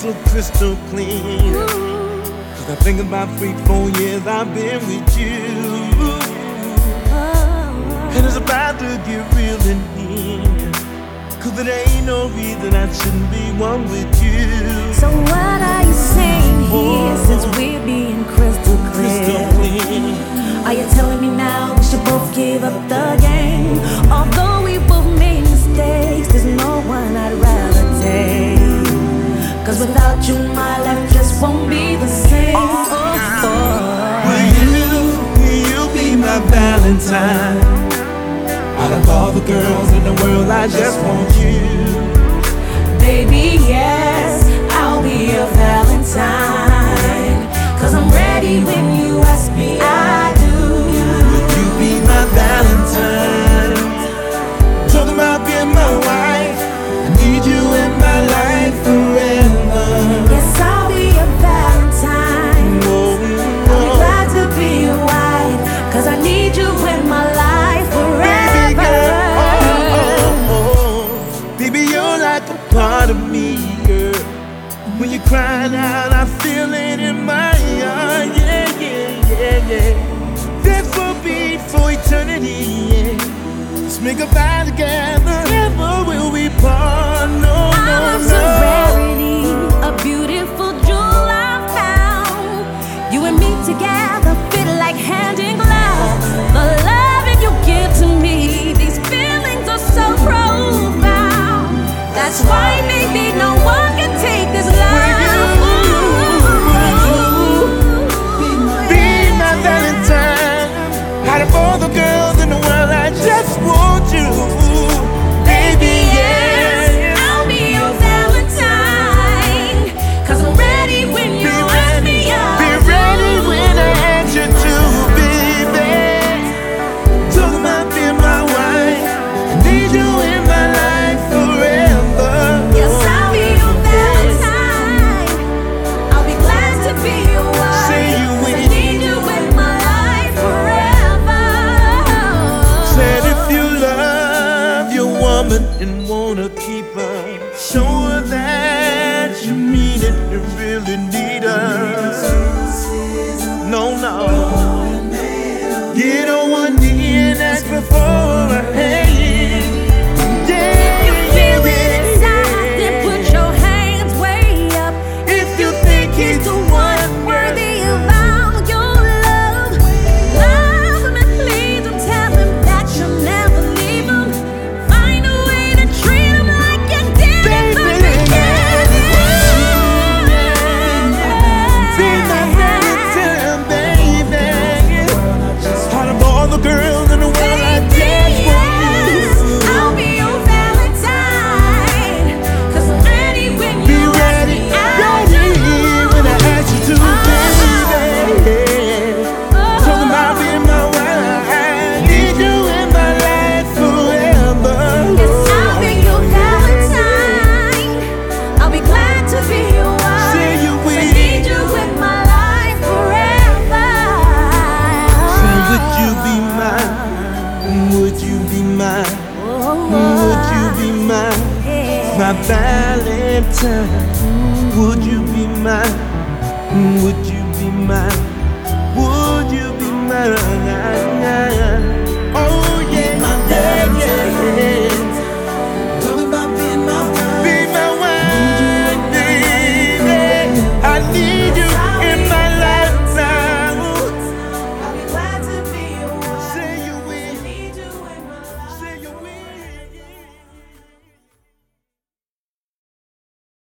so crystal clean. Cause I think about 3-4 years I've been with you, and it's about to get real in here. Cause there ain't no reason I shouldn't be one with you. So what are you saying here, since we're being crystal clear? Are you telling me now we should both give up the game? Although we both made mistakes, there's no one I'd rather take. Cause without you my life just won't be the same. Will you be my Valentine? Out of all the girls in the world, I just want you. Baby, yes, I'll be your Valentine. Cause I'm ready when you ask me, I do. Will you be my Valentine? Talking about being my wife, I need you in my life forever. Yes, I'll be your Valentine. I'll be glad to be your wife. Cause I need you in my life forever. Baby, you're like a part of me, girl. When you're crying out, I feel it in my heart. Yeah, yeah, yeah, yeah. This will be for eternity, yeah. Let's make a vow together, never will we part. No, Our no, love's no. a rarity, a beautiful jewel I found. You and me together fit like hand in glove. The loving you give to me, these feelings are so profound. That's why, baby, no one can take this love. Be my Valentine. Out of all the girls in the world, I just want you. Baby, yeah. I'll be your Valentine. Cause I'm ready when you ask me out. Be ready when I ask you to, baby. Talking about being my wife, I need you in my life forever. Yes, I'll be your Valentine. I'll be glad to be your wife. Say you 'cause I will. need you in my life forever. Said if you love your woman and wanna keep her, show her that you mean it and really need her. No, no. Get on one knee and ask before her hand. Yeah, You feel it yeah, inside, then put your hands way up. If you think he's the one Worthy of all your love. Love him and please him, tell him that you'll never leave him. Find a way to treat him like you did it from the beginning. be my Valentine, baby. Out of all the girls in the world, I just want you. I'll be your Valentine. Cause I'm ready when Be you ask ready, me, I ready do. when I ask you to, baby. Talking about being my wife, I need you in my life forever. Yes, I'll be your Valentine. I'll be glad to be your wife. Say you will. I need you in my life forever. So would you be mine? Would you be mine? Would you be mine? My Valentine. Would you be mine? Would you be mine?